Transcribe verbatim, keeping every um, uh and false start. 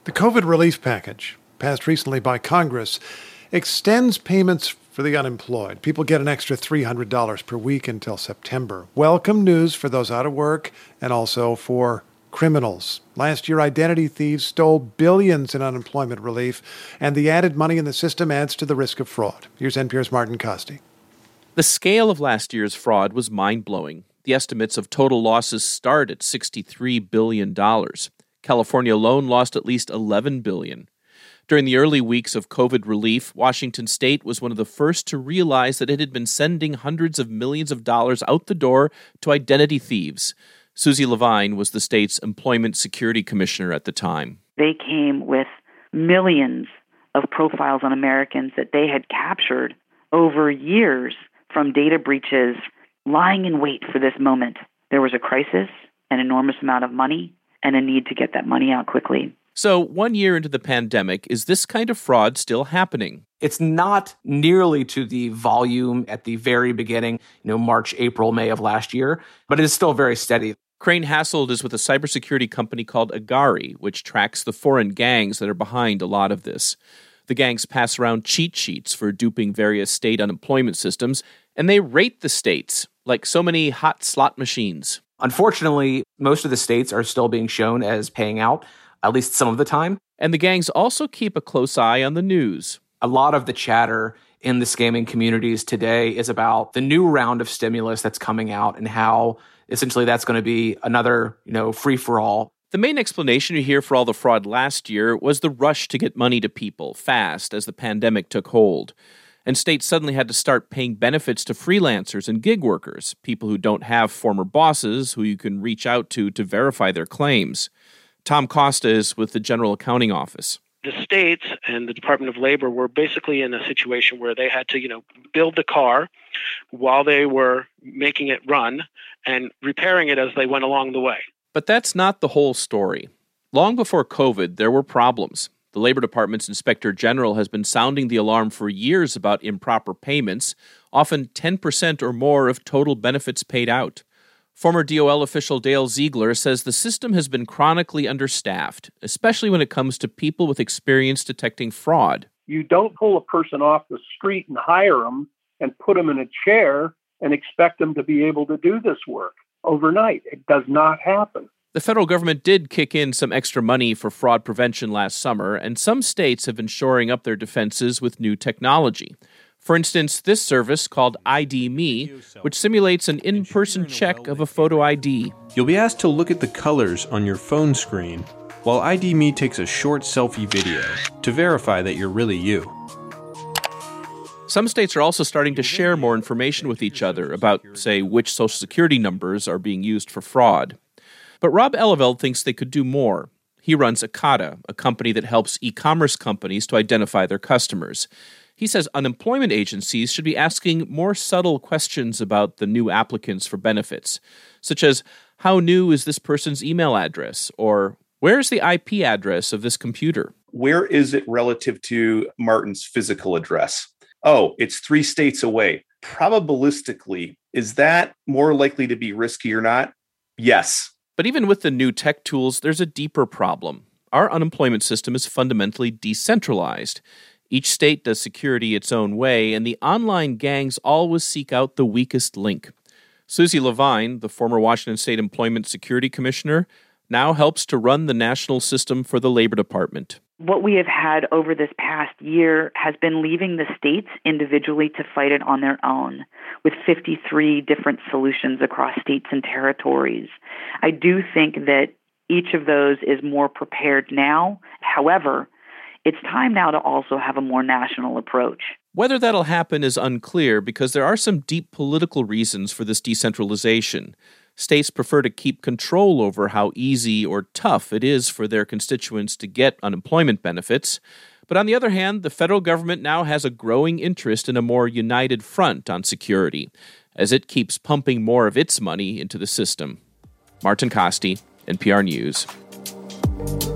The COVID relief package, passed recently by Congress, extends payments for the unemployed. People get an extra three hundred dollars per week until September. Welcome news for those out of work and also for criminals. Last year, identity thieves stole billions in unemployment relief, and the added money in the system adds to the risk of fraud. Here's N P R's Martin Costi. The scale of last year's fraud was mind-blowing. The estimates of total losses start at sixty-three billion dollars. California alone lost at least eleven billion dollars. During the early weeks of COVID relief, Washington State was one of the first to realize that it had been sending hundreds of millions of dollars out the door to identity thieves. Susie Levine was the state's Employment Security Commissioner at the time. They came with millions of profiles on Americans that they had captured over years from data breaches, lying in wait for this moment. There was a crisis, an enormous amount of money, and a need to get that money out quickly. So one year into the pandemic, is this kind of fraud still happening? It's not nearly to the volume at the very beginning, you know, March, April, May of last year, but it is still very steady. Crane Hasselt is with a cybersecurity company called Agari, which tracks the foreign gangs that are behind a lot of this. The gangs pass around cheat sheets for duping various state unemployment systems, and they rate the states like so many hot slot machines. Unfortunately, most of the states are still being shown as paying out, at least some of the time. And the gangs also keep a close eye on the news. A lot of the chatter in the scamming communities today is about the new round of stimulus that's coming out and how essentially that's going to be another, you know, free-for-all. The main explanation you hear for all the fraud last year was the rush to get money to people fast as the pandemic took hold. And states suddenly had to start paying benefits to freelancers and gig workers, people who don't have former bosses who you can reach out to to verify their claims. Tom Costa is with the General Accounting Office. The states and the Department of Labor were basically in a situation where they had to, you know, build the car while they were making it run and repairing it as they went along the way. But that's not the whole story. Long before COVID, there were problems. The Labor Department's Inspector General has been sounding the alarm for years about improper payments, often ten percent or more of total benefits paid out. Former D O L official Dale Ziegler says the system has been chronically understaffed, especially when it comes to people with experience detecting fraud. You don't pull a person off the street and hire them and put them in a chair and expect them to be able to do this work overnight. It does not happen. The federal government did kick in some extra money for fraud prevention last summer, and some states have been shoring up their defenses with new technology. For instance, this service called I D Me, which simulates an in-person check of a photo I D. You'll be asked to look at the colors on your phone screen while I D Me takes a short selfie video to verify that you're really you. Some states are also starting to share more information with each other about, say, which Social Security numbers are being used for fraud. But Rob Eleveld thinks they could do more. He runs Ekata, a company that helps e-commerce companies to identify their customers. He says unemployment agencies should be asking more subtle questions about the new applicants for benefits, such as, how new is this person's email address? Or, where's the I P address of this computer? Where is it relative to Martin's physical address? Oh, it's three states away. Probabilistically, is that more likely to be risky or not? Yes. But even with the new tech tools, there's a deeper problem. Our unemployment system is fundamentally decentralized. Each state does security its own way, and the online gangs always seek out the weakest link. Susie Levine, the former Washington State Employment Security Commissioner, now helps to run the national system for the Labor Department. What we have had over this past year has been leaving the states individually to fight it on their own, with fifty-three different solutions across states and territories. I do think that each of those is more prepared now. However, it's time now to also have a more national approach. Whether that'll happen is unclear because there are some deep political reasons for this decentralization. States prefer to keep control over how easy or tough it is for their constituents to get unemployment benefits. But on the other hand, the federal government now has a growing interest in a more united front on security, as it keeps pumping more of its money into the system. Martin Costi, N P R News.